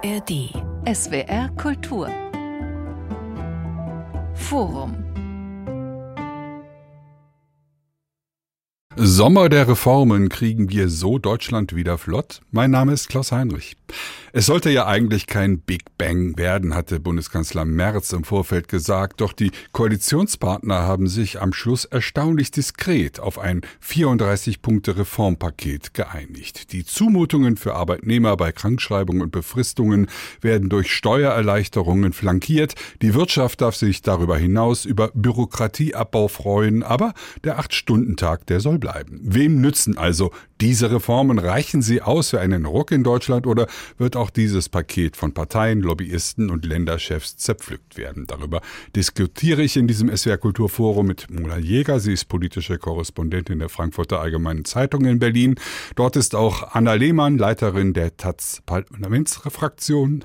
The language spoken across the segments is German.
ARD. SWR Kultur. Forum. Sommer der Reformen, kriegen wir so Deutschland wieder flott? Mein Name ist Klaus Heinrich. Es sollte ja eigentlich kein Big Bang werden, hatte Bundeskanzler Merz im Vorfeld gesagt. Doch die Koalitionspartner haben sich am Schluss erstaunlich diskret auf ein 34-Punkte-Reformpaket geeinigt. Die Zumutungen für Arbeitnehmer bei Krankschreibungen und Befristungen werden durch Steuererleichterungen flankiert. Die Wirtschaft darf sich darüber hinaus über Bürokratieabbau freuen. Aber der 8-Stunden-Tag, der soll bleiben. Wem nützen also diese Reformen? Reichen sie aus für einen Ruck in Deutschland oder wird auch dieses Paket von Parteien, Lobbyisten und Länderchefs zerpflückt werden? Darüber diskutiere ich in diesem SWR Kulturforum mit Mona Jäger. Sie ist politische Korrespondentin der Frankfurter Allgemeinen Zeitung in Berlin. Dort ist auch Anna Lehmann, Leiterin der taz Parlamentsredaktion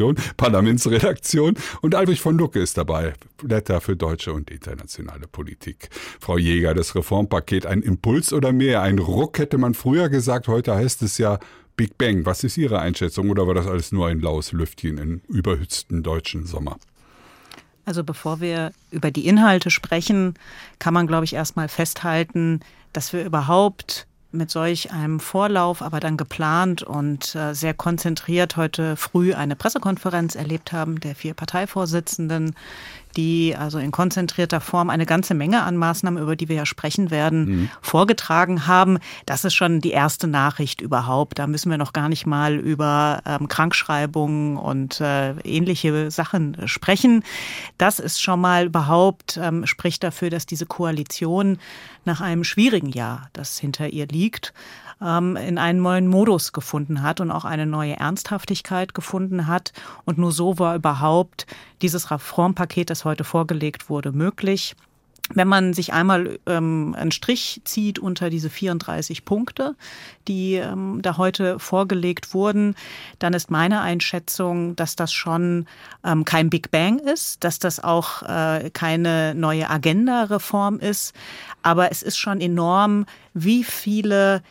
und Albrecht von Lucke ist dabei, Leiter für deutsche und internationale Politik. Frau Jäger, das Reformpaket, ein Impuls oder mehr? Ein Ruck hätte man früher gesagt, heute heißt es ja Big Bang. Was ist Ihre Einschätzung oder war das alles nur ein laues Lüftchen im überhitzten deutschen Sommer? Also bevor wir über die Inhalte sprechen, kann man, glaube ich, erstmal festhalten, dass wir überhaupt mit solch einem Vorlauf, aber dann geplant und sehr konzentriert heute früh eine Pressekonferenz erlebt haben der 4 Parteivorsitzenden, die also in konzentrierter Form eine ganze Menge an Maßnahmen, über die wir ja sprechen werden, vorgetragen haben. Das ist schon die erste Nachricht überhaupt. Da müssen wir noch gar nicht mal über Krankschreibungen und ähnliche Sachen sprechen. Das ist schon mal überhaupt, spricht dafür, dass diese Koalition nach einem schwierigen Jahr, das hinter ihr liegt, in einen neuen Modus gefunden hat und auch eine neue Ernsthaftigkeit gefunden hat. Und nur so war überhaupt dieses Reformpaket, das heute vorgelegt wurde, möglich. Wenn man sich einmal einen Strich zieht unter diese 34 Punkte, die da heute vorgelegt wurden, dann ist meine Einschätzung, dass das schon kein Big Bang ist, dass das auch keine neue Agenda-Reform ist. Aber es ist schon enorm, wie viele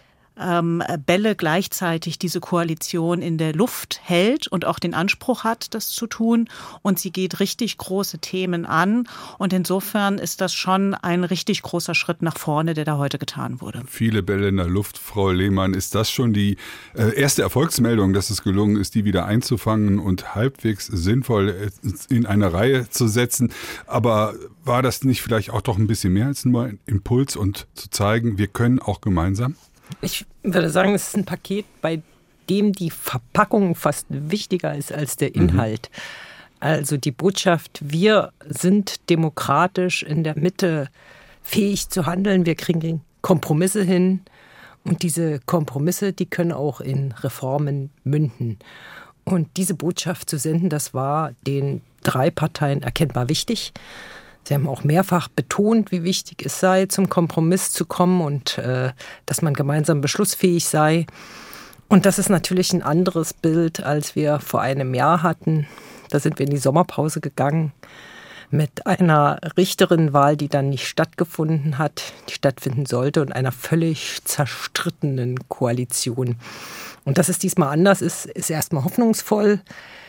Bälle gleichzeitig diese Koalition in der Luft hält und auch den Anspruch hat, das zu tun. Und sie geht richtig große Themen an. Und insofern ist das schon ein richtig großer Schritt nach vorne, der da heute getan wurde. Viele Bälle in der Luft, Frau Lehmann. Ist das schon die erste Erfolgsmeldung, dass es gelungen ist, die wieder einzufangen und halbwegs sinnvoll in eine Reihe zu setzen? Aber war das nicht vielleicht auch doch ein bisschen mehr als nur ein Impuls und zu zeigen, wir können auch gemeinsam? Ich würde sagen, es ist ein Paket, bei dem die Verpackung fast wichtiger ist als der Inhalt. Also die Botschaft, wir sind demokratisch in der Mitte fähig zu handeln, wir kriegen Kompromisse hin und diese Kompromisse, die können auch in Reformen münden. Und diese Botschaft zu senden, das war den 3 Parteien erkennbar wichtig. Sie haben auch mehrfach betont, wie wichtig es sei, zum Kompromiss zu kommen und dass man gemeinsam beschlussfähig sei. Und das ist natürlich ein anderes Bild, als wir vor einem Jahr hatten. Da sind wir in die Sommerpause gegangen mit einer Richterinnenwahl, die dann nicht stattgefunden hat, die stattfinden sollte, und einer völlig zerstrittenen Koalition. Und dass es diesmal anders ist erstmal hoffnungsvoll.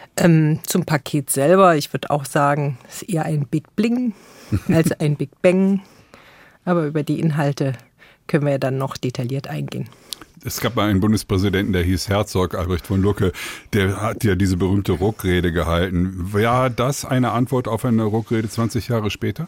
Zum Paket selber, ich würde auch sagen, es ist eher ein Big Bling als ein Big Bang. Aber über die Inhalte können wir ja dann noch detailliert eingehen. Es gab mal einen Bundespräsidenten, der hieß Herzog, Albrecht von Lucke, der hat ja diese berühmte Ruckrede gehalten. War das eine Antwort auf eine Ruckrede 20 Jahre später?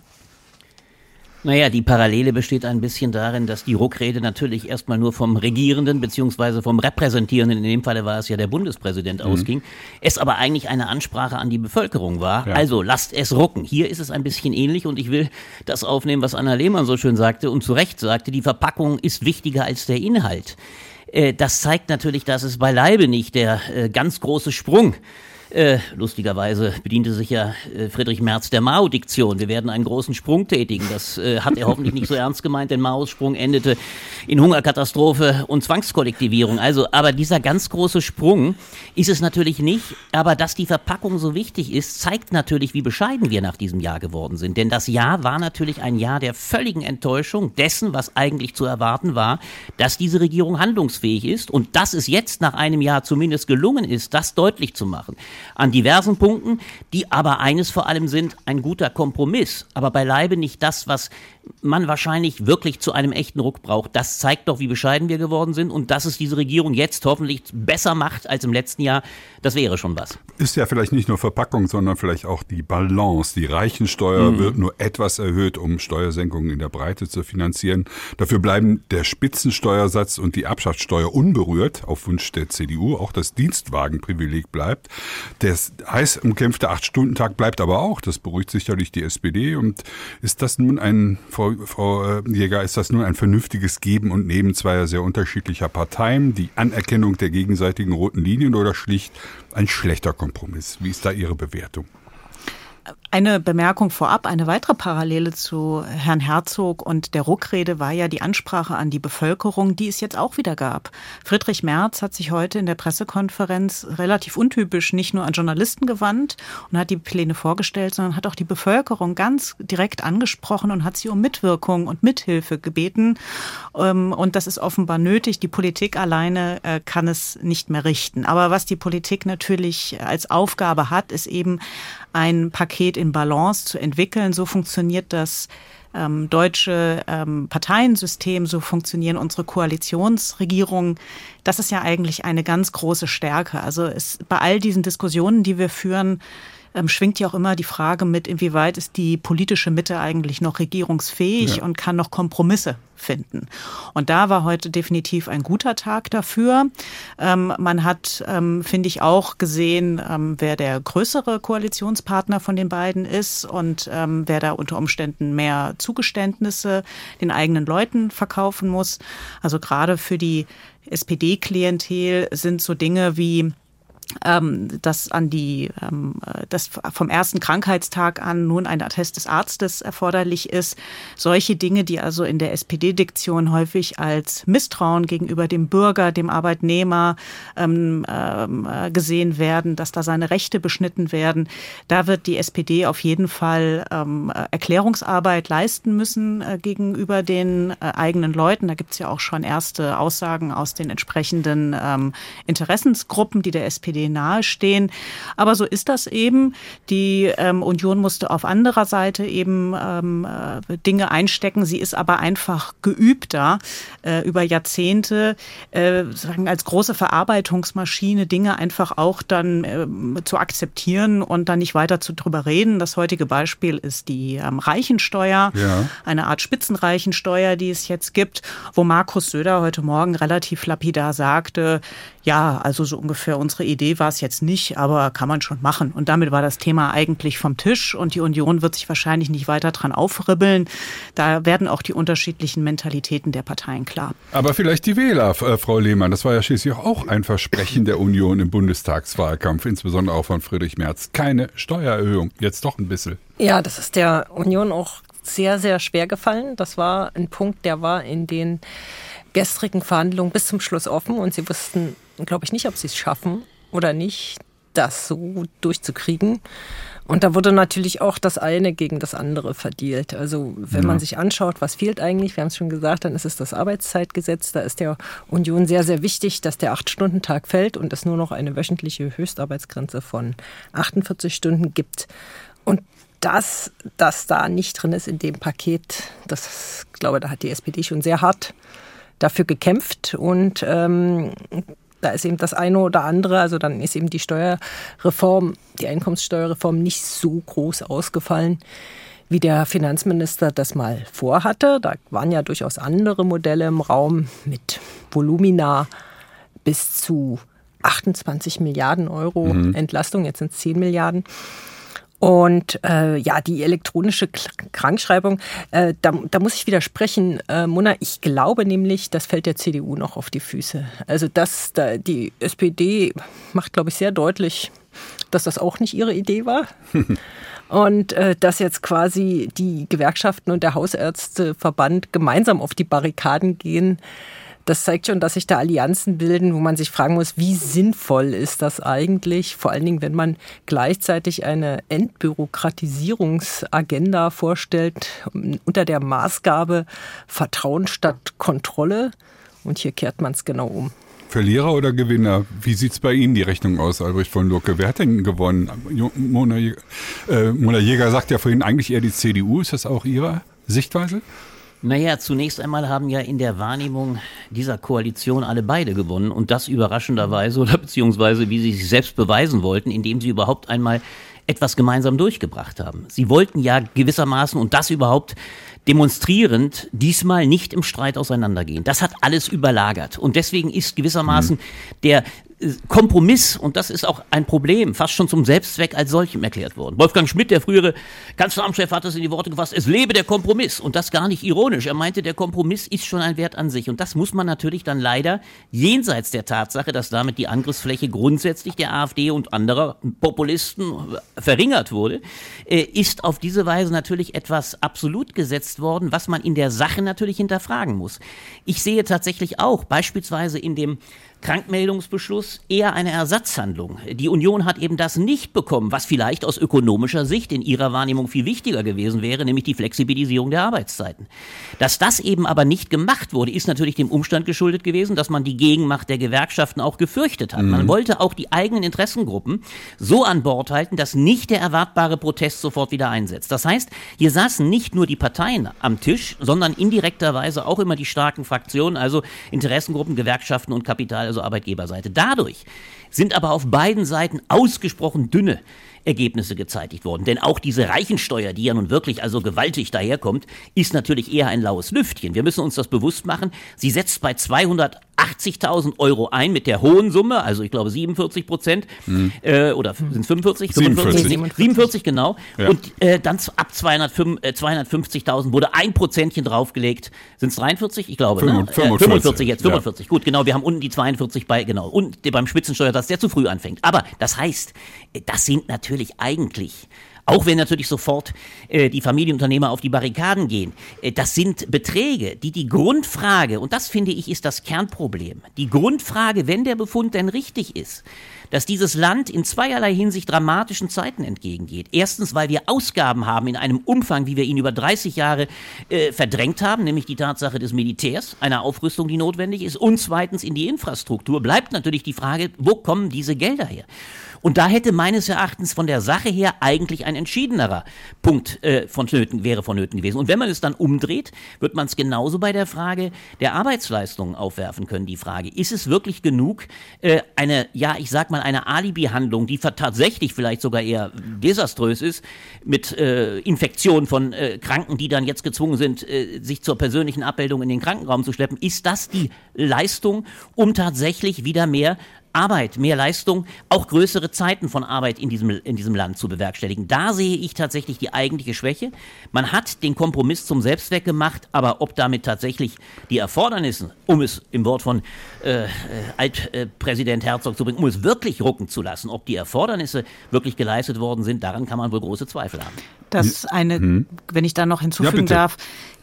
Naja, die Parallele besteht ein bisschen darin, dass die Ruckrede natürlich erstmal nur vom Regierenden bzw. vom Repräsentierenden, in dem Falle war es ja der Bundespräsident, ausging, es aber eigentlich eine Ansprache an die Bevölkerung war. Ja. Also lasst es rucken. Hier ist es ein bisschen ähnlich und ich will das aufnehmen, was Anna Lehmann so schön sagte und zu Recht sagte, die Verpackung ist wichtiger als der Inhalt. Das zeigt natürlich, dass es beileibe nicht der ganz große Sprung Lustigerweise bediente sich ja Friedrich Merz der Mao-Diktion. Wir werden einen großen Sprung tätigen. Das hat er hoffentlich nicht so ernst gemeint, denn Maos Sprung endete in Hungerkatastrophe und Zwangskollektivierung. Also, aber dieser ganz große Sprung ist es natürlich nicht. Aber dass die Verpackung so wichtig ist, zeigt natürlich, wie bescheiden wir nach diesem Jahr geworden sind. Denn das Jahr war natürlich ein Jahr der völligen Enttäuschung dessen, was eigentlich zu erwarten war, dass diese Regierung handlungsfähig ist und dass es jetzt nach einem Jahr zumindest gelungen ist, das deutlich zu machen. An diversen Punkten, die aber eines vor allem sind, ein guter Kompromiss, aber beileibe nicht das, was man wahrscheinlich wirklich zu einem echten Ruck braucht. Das zeigt doch, wie bescheiden wir geworden sind und dass es diese Regierung jetzt hoffentlich besser macht als im letzten Jahr, das wäre schon was. Ist ja vielleicht nicht nur Verpackung, sondern vielleicht auch die Balance. Die Reichensteuer wird nur etwas erhöht, um Steuersenkungen in der Breite zu finanzieren. Dafür bleiben der Spitzensteuersatz und die Erbschaftssteuer unberührt, auf Wunsch der CDU. Auch das Dienstwagenprivileg bleibt. Der heiß umkämpfte 8-Stunden-Tag bleibt aber auch. Das beruhigt sicherlich die SPD. Und ist das nun Frau Jäger, ist das nun ein vernünftiges Geben und Nehmen zweier sehr unterschiedlicher Parteien, die Anerkennung der gegenseitigen roten Linien oder schlicht ein schlechter Kompromiss? Wie ist da Ihre Bewertung? Eine Bemerkung vorab, eine weitere Parallele zu Herrn Herzog und der Ruck-Rede war ja die Ansprache an die Bevölkerung, die es jetzt auch wieder gab. Friedrich Merz hat sich heute in der Pressekonferenz relativ untypisch nicht nur an Journalisten gewandt und hat die Pläne vorgestellt, sondern hat auch die Bevölkerung ganz direkt angesprochen und hat sie um Mitwirkung und Mithilfe gebeten. Und das ist offenbar nötig. Die Politik alleine kann es nicht mehr richten. Aber was die Politik natürlich als Aufgabe hat, ist eben ein Paket in Balance zu entwickeln. So funktioniert das deutsche Parteiensystem, so funktionieren unsere Koalitionsregierungen. Das ist ja eigentlich eine ganz große Stärke. Also bei all diesen Diskussionen, die wir führen, schwingt ja auch immer die Frage mit, inwieweit ist die politische Mitte eigentlich noch regierungsfähig und kann noch Kompromisse finden. Und da war heute definitiv ein guter Tag dafür. Man hat, finde ich, auch gesehen, wer der größere Koalitionspartner von den beiden ist und wer da unter Umständen mehr Zugeständnisse den eigenen Leuten verkaufen muss. Also gerade für die SPD-Klientel sind so Dinge wie dass vom ersten Krankheitstag an nun ein Attest des Arztes erforderlich ist. Solche Dinge, die also in der SPD-Diktion häufig als Misstrauen gegenüber dem Bürger, dem Arbeitnehmer gesehen werden, dass da seine Rechte beschnitten werden. Da wird die SPD auf jeden Fall Erklärungsarbeit leisten müssen gegenüber den eigenen Leuten. Da gibt es ja auch schon erste Aussagen aus den entsprechenden Interessensgruppen, die der SPD nahestehen. Aber so ist das eben. Die Union musste auf anderer Seite eben Dinge einstecken. Sie ist aber einfach geübter über Jahrzehnte, sagen als große Verarbeitungsmaschine Dinge einfach auch dann zu akzeptieren und dann nicht weiter drüber reden. Das heutige Beispiel ist die Reichensteuer, eine Art Spitzenreichensteuer, die es jetzt gibt, wo Markus Söder heute Morgen relativ lapidar sagte, ja, also so ungefähr unsere Idee war es jetzt nicht, aber kann man schon machen. Und damit war das Thema eigentlich vom Tisch und die Union wird sich wahrscheinlich nicht weiter dran aufribbeln. Da werden auch die unterschiedlichen Mentalitäten der Parteien klar. Aber vielleicht die Wähler, Frau Lehmann, das war ja schließlich auch ein Versprechen der Union im Bundestagswahlkampf, insbesondere auch von Friedrich Merz. Keine Steuererhöhung, jetzt doch ein bisschen. Ja, das ist der Union auch sehr, sehr schwer gefallen. Das war ein Punkt, der war in den gestrigen Verhandlungen bis zum Schluss offen und sie wussten, glaube ich, nicht, ob sie es schaffen oder nicht, das so durchzukriegen. Und da wurde natürlich auch das eine gegen das andere verdealt. Also wenn man sich anschaut, was fehlt eigentlich, wir haben es schon gesagt, dann ist es das Arbeitszeitgesetz. Da ist der Union sehr, sehr wichtig, dass der 8-Stunden-Tag fällt und es nur noch eine wöchentliche Höchstarbeitsgrenze von 48 Stunden gibt. Und das da nicht drin ist in dem Paket, das, glaube ich, da hat die SPD schon sehr hart dafür gekämpft und da ist eben das eine oder andere, also dann ist eben die Steuerreform, die Einkommenssteuerreform nicht so groß ausgefallen, wie der Finanzminister das mal vorhatte. Da waren ja durchaus andere Modelle im Raum mit Volumina bis zu 28 Milliarden Euro Entlastung, jetzt sind es 10 Milliarden. Und die elektronische Krankschreibung, da muss ich widersprechen, Mona, ich glaube nämlich, das fällt der CDU noch auf die Füße. Also die SPD macht, glaube ich, sehr deutlich, dass das auch nicht ihre Idee war. Und dass jetzt quasi die Gewerkschaften und der Hausärzteverband gemeinsam auf die Barrikaden gehen, das zeigt schon, dass sich da Allianzen bilden, wo man sich fragen muss, wie sinnvoll ist das eigentlich? Vor allen Dingen, wenn man gleichzeitig eine Entbürokratisierungsagenda vorstellt, unter der Maßgabe Vertrauen statt Kontrolle. Und hier kehrt man es genau um. Verlierer oder Gewinner? Wie sieht es bei Ihnen die Rechnung aus, Albrecht von Lucke? Wer hat denn gewonnen? Mona Jäger sagt ja vorhin eigentlich eher die CDU. Ist das auch Ihre Sichtweise? Naja, zunächst einmal haben ja in der Wahrnehmung dieser Koalition alle beide gewonnen und das überraschenderweise oder beziehungsweise wie sie sich selbst beweisen wollten, indem sie überhaupt einmal etwas gemeinsam durchgebracht haben. Sie wollten ja gewissermaßen und das überhaupt demonstrierend diesmal nicht im Streit auseinandergehen. Das hat alles überlagert und deswegen ist gewissermaßen der Kompromiss, und das ist auch ein Problem, fast schon zum Selbstzweck als solchem erklärt worden. Wolfgang Schmidt, der frühere Kanzleramtschef, hat das in die Worte gefasst, es lebe der Kompromiss. Und das gar nicht ironisch. Er meinte, der Kompromiss ist schon ein Wert an sich. Und das muss man natürlich dann leider jenseits der Tatsache, dass damit die Angriffsfläche grundsätzlich der AfD und anderer Populisten verringert wurde, ist auf diese Weise natürlich etwas absolut gesetzt worden, was man in der Sache natürlich hinterfragen muss. Ich sehe tatsächlich auch beispielsweise in dem Krankmeldungsbeschluss eher eine Ersatzhandlung. Die Union hat eben das nicht bekommen, was vielleicht aus ökonomischer Sicht in ihrer Wahrnehmung viel wichtiger gewesen wäre, nämlich die Flexibilisierung der Arbeitszeiten. Dass das eben aber nicht gemacht wurde, ist natürlich dem Umstand geschuldet gewesen, dass man die Gegenmacht der Gewerkschaften auch gefürchtet hat. Man wollte auch die eigenen Interessengruppen so an Bord halten, dass nicht der erwartbare Protest sofort wieder einsetzt. Das heißt, hier saßen nicht nur die Parteien am Tisch, sondern indirekterweise auch immer die starken Fraktionen, also Interessengruppen, Gewerkschaften und Kapital, also Arbeitgeberseite. Dadurch sind aber auf beiden Seiten ausgesprochen dünne Ergebnisse gezeitigt worden. Denn auch diese Reichensteuer, die ja nun wirklich also gewaltig daherkommt, ist natürlich eher ein laues Lüftchen. Wir müssen uns das bewusst machen. Sie setzt bei 280.000 Euro ein mit der hohen Summe, also ich glaube 47%, oder sind es 45? 47, genau. Ja. Und dann ab 250.000 wurde 1% draufgelegt. Sind es 43? Ich glaube, 45 jetzt, 45. Ja. Gut, genau, wir haben unten die 42 bei, genau, und beim Spitzensteuersatz, der zu früh anfängt. Aber das heißt, das sind natürlich eigentlich, auch wenn natürlich sofort die Familienunternehmer auf die Barrikaden gehen, das sind Beträge, die Grundfrage, und das finde ich ist das Kernproblem, die Grundfrage, wenn der Befund denn richtig ist, dass dieses Land in zweierlei Hinsicht dramatischen Zeiten entgegengeht. Erstens, weil wir Ausgaben haben in einem Umfang, wie wir ihn über 30 Jahre verdrängt haben, nämlich die Tatsache des Militärs, einer Aufrüstung, die notwendig ist. Und zweitens, in die Infrastruktur bleibt natürlich die Frage, wo kommen diese Gelder her? Und da hätte meines Erachtens von der Sache her eigentlich ein entschiedenerer Punkt vonnöten gewesen. Und wenn man es dann umdreht, wird man es genauso bei der Frage der Arbeitsleistungen aufwerfen können. Die Frage, ist es wirklich genug, eine Alibi-Handlung, die tatsächlich vielleicht sogar eher desaströs ist, mit Infektionen von Kranken, die dann jetzt gezwungen sind, sich zur persönlichen Abmeldung in den Krankenraum zu schleppen, ist das die Leistung, um tatsächlich wieder mehr Arbeit, mehr Leistung, auch größere Zeiten von Arbeit in diesem Land zu bewerkstelligen. Da sehe ich tatsächlich die eigentliche Schwäche. Man hat den Kompromiss zum Selbstzweck gemacht, aber ob damit tatsächlich die Erfordernisse, um es im Wort von Altpräsident Herzog zu bringen, um es wirklich rucken zu lassen, ob die Erfordernisse wirklich geleistet worden sind, daran kann man wohl große Zweifel haben. Das eine, wenn ich da noch hinzufügen darf,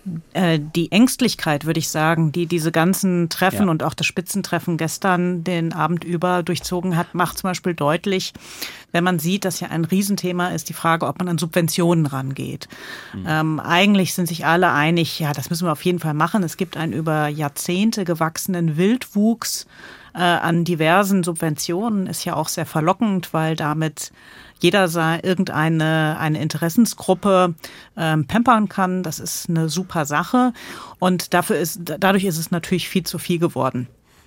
die Ängstlichkeit, würde ich sagen, die diese ganzen Treffen und auch das Spitzentreffen gestern den Abend über durchzogen hat, macht zum Beispiel deutlich, wenn man sieht, dass ja ein Riesenthema ist, die Frage, ob man an Subventionen rangeht. Eigentlich sind sich alle einig, ja, das müssen wir auf jeden Fall machen. Es gibt einen über Jahrzehnte gewachsenen Wildwuchs an diversen Subventionen. Ist ja auch sehr verlockend, weil damit jeder eine Interessensgruppe pampern kann. Das ist eine super Sache. Und dadurch ist es natürlich viel zu viel geworden.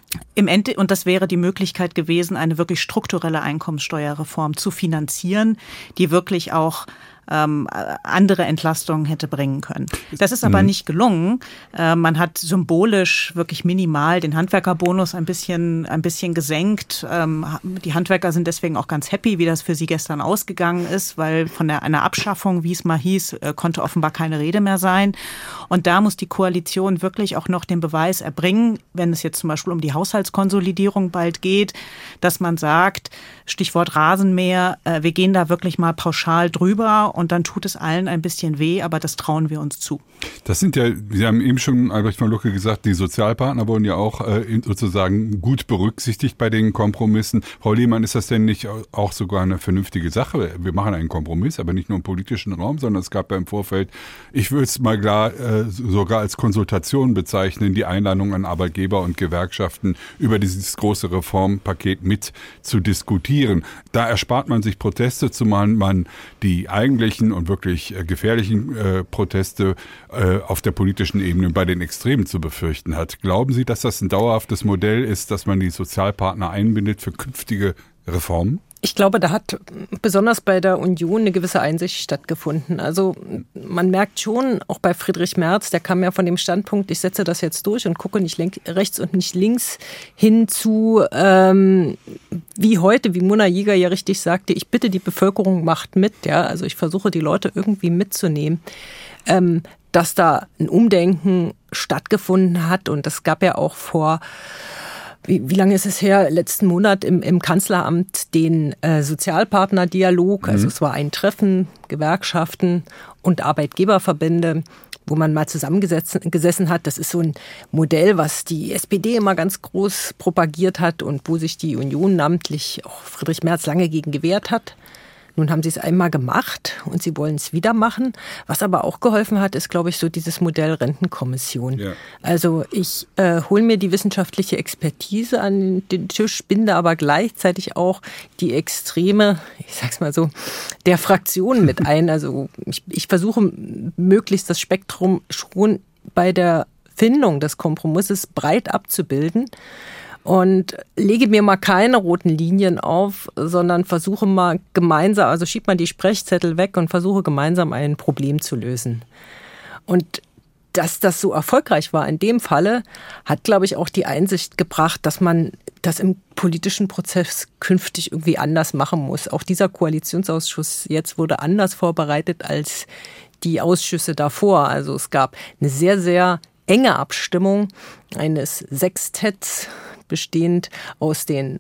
Und das wäre die Möglichkeit gewesen, eine wirklich strukturelle Einkommenssteuerreform zu finanzieren, die wirklich auch andere Entlastungen hätte bringen können. Das ist aber nicht gelungen. Man hat symbolisch wirklich minimal den Handwerkerbonus ein bisschen gesenkt. Die Handwerker sind deswegen auch ganz happy, wie das für sie gestern ausgegangen ist, weil von einer Abschaffung, wie es mal hieß, konnte offenbar keine Rede mehr sein. Und da muss die Koalition wirklich auch noch den Beweis erbringen, wenn es jetzt zum Beispiel um die Haushaltskonsolidierung bald geht, dass man sagt, Stichwort Rasenmäher, wir gehen da wirklich mal pauschal drüber und dann tut es allen ein bisschen weh, aber das trauen wir uns zu. Das sind ja, Sie haben eben schon, Albrecht von Lucke, gesagt, die Sozialpartner wurden ja auch sozusagen gut berücksichtigt bei den Kompromissen. Frau Lehmann, ist das denn nicht auch sogar eine vernünftige Sache? Wir machen einen Kompromiss, aber nicht nur im politischen Raum, sondern es gab ja im Vorfeld, ich würde es mal klar sogar als Konsultation bezeichnen, die Einladung an Arbeitgeber und Gewerkschaften über dieses große Reformpaket mit zu diskutieren. Da erspart man sich Proteste, zumal man die eigentlichen und wirklich gefährlichen Proteste auf der politischen Ebene bei den Extremen zu befürchten hat. Glauben Sie, dass das ein dauerhaftes Modell ist, dass man die Sozialpartner einbindet für künftige Reformen? Ich glaube, da hat besonders bei der Union eine gewisse Einsicht stattgefunden. Also man merkt schon, auch bei Friedrich Merz, der kam ja von dem Standpunkt, ich setze das jetzt durch und gucke nicht rechts und nicht links hin zu, wie heute, wie Mona Jäger ja richtig sagte, ich bitte die Bevölkerung, macht mit. Ja, also ich versuche die Leute irgendwie mitzunehmen. Dass da ein Umdenken stattgefunden hat und es gab ja auch vor wie lange ist es her? Letzten Monat im Kanzleramt den Sozialpartnerdialog. Also es war ein Treffen, Gewerkschaften und Arbeitgeberverbände, wo man mal zusammengesessen hat. Das ist so ein Modell, was die SPD immer ganz groß propagiert hat und wo sich die Union, namentlich auch Friedrich Merz, lange gegen gewehrt hat. Nun haben sie es einmal gemacht und sie wollen es wieder machen. Was aber auch geholfen hat, ist, glaube ich, so dieses Modell Rentenkommission. Ja. Also ich hole mir die wissenschaftliche Expertise an den Tisch, binde aber gleichzeitig auch die Extreme, ich sag's mal so, der Fraktion mit ein. Also ich versuche möglichst das Spektrum schon bei der Findung des Kompromisses breit abzubilden. Und lege mir mal keine roten Linien auf, sondern versuche mal gemeinsam, also schieb mal die Sprechzettel weg und versuche gemeinsam ein Problem zu lösen. Und dass das so erfolgreich war in dem Falle, hat, glaube ich, auch die Einsicht gebracht, dass man das im politischen Prozess künftig irgendwie anders machen muss. Auch dieser Koalitionsausschuss jetzt wurde anders vorbereitet als die Ausschüsse davor. Also es gab eine sehr, sehr enge Abstimmung eines Sextetts, bestehend aus den